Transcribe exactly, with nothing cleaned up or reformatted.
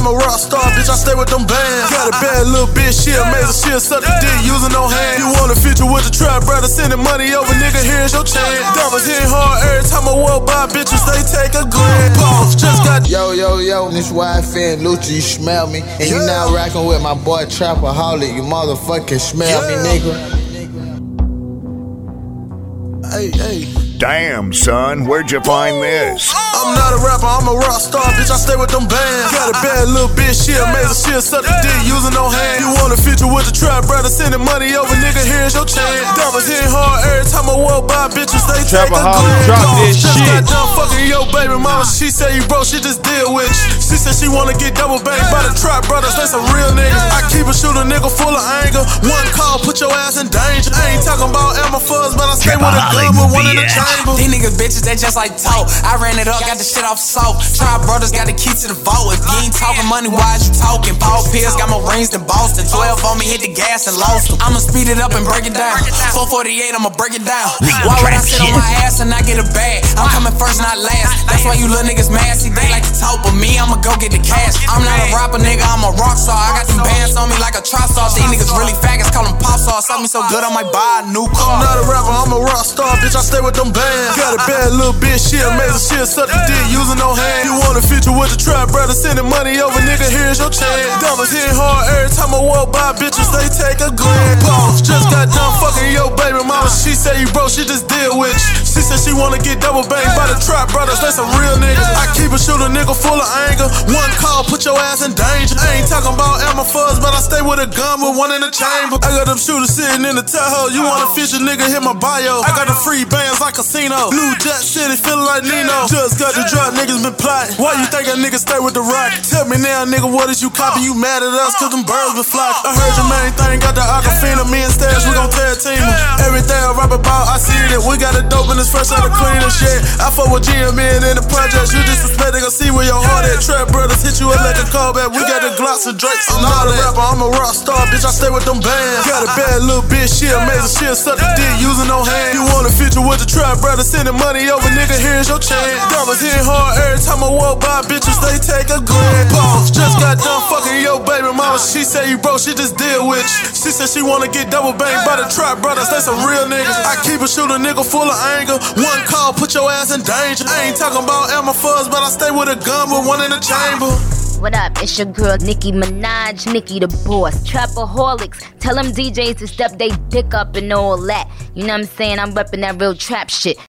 I'm a rock star, bitch, I stay with them bands. Got a bad little bitch, she amazing, she'll suck the dick using no hands. You want a future with the trap, brother, sending money over, nigga, here's your chance. Diamonds hitting hard every time I walk by, bitches, they take a glance. Boss, just got Yo, yo, yo, this Y F N Lucha, you smell me. And you now rockin' with my boy Trapaholic, you motherfucking smell me, nigga. Hey, hey. Damn, son, where'd you find this? I'm not a rapper, I'm a rock star, bitch, I stay with them bands. Got a bad little bitch, she amazing, she'll suck the dick using no hands. You want a future with the trap, brother, sending money over, nigga, here's your chance. Diamonds hitting hard every time I walk by, bitches, they take a glance. Drop this just shit. got done fucking your baby mama, she said you broke, she just deal with you. She said she wanna get double banged by the trap brothers, they some real niggas. I keep a shooter nigga full of anger. One call, put your ass in danger. I ain't talking about Emma Fuzz, but I stay with a gun with one in the chamber. These niggas bitches, they just like talk. I ran it up, got the shit off soap. Tribe brothers got the key to the vault. If you ain't talking money, why is you talking? Paul Pierce got more rings than Boston. twelve on me, hit the gas and lost them. I'ma speed it up and break it down. four forty-eight, I'ma break it down. Why would I sit on my ass and not get a bag? I'm coming first, not last. That's why you little niggas mad. See, they like to talk, but me, I'ma go get the cash. I'm not a rapper, nigga, I'm a rock star. I got them bands on me like a trap star. These niggas really faggots, call them pop stars. Suck me so good, I might buy a new car. I'm not a rapper, I'm a rock star, bitch, I stay with them bands. Got a bad little bitch, she amazing, she'll suck the dick using no hands. You want a future with the trap, brother, sending money over, nigga, here's your chance. Diamonds hitting hard every time I walk by, bitches, they take a glance. Boss, just got done fucking your baby mama, she said you broke, she just deal with you. She said she wanna get double banged by the trap brothers, they some real niggas. I keep a shooter nigga full of anger. One call, put your ass in danger. I ain't talking about Emma Fuzz, but I stay with a gun with one in the chamber. I got them shooters sitting in the Tahoe. You want a fisher, nigga, hit my bio. I got the free bands like casino. Blue Jet City, feeling like Nino. Just got the drop, niggas been plotting. Why you think a nigga stay with the rock? Tell me now, nigga, what is you copy? You mad at us cause them birds been flocking. I heard your main thing got the Aquafina. Me and Stash, we gon' tag team em. Everything I rap about, I see it. We got it dope and it's fresh out the cleanest shit. I fuck with G M in in the projects. You disrespect, they gon' see where your heart at. Trap brothers hit you up like a callback. We got the Glocks and Drakes. I'm not a rapper, I'm a rock star, bitch, I stay with them bands. Got a bad little bitch, she amazing, she'll suck the dick using no hands. You want a future with the trap, brother, sending money over, nigga, here's your chance. Diamonds hitting hard every time I walk by, bitches, they take a glance. Boss, just got done fucking your baby mama, she said you broke, she just deal with you. She said she wanna get double banged by the trap brothers, they some real niggas. I keep a shooter nigga full of anger. One call, put your ass in danger. I ain't talking about Emma Fuzz, but I stay with a gun with one in the chamber. What up? It's your girl Nicki Minaj, Nicki the boss. Trapaholics, tell them D Js to step they dick up and all that. You know what I'm saying? I'm reppin' that real trap shit.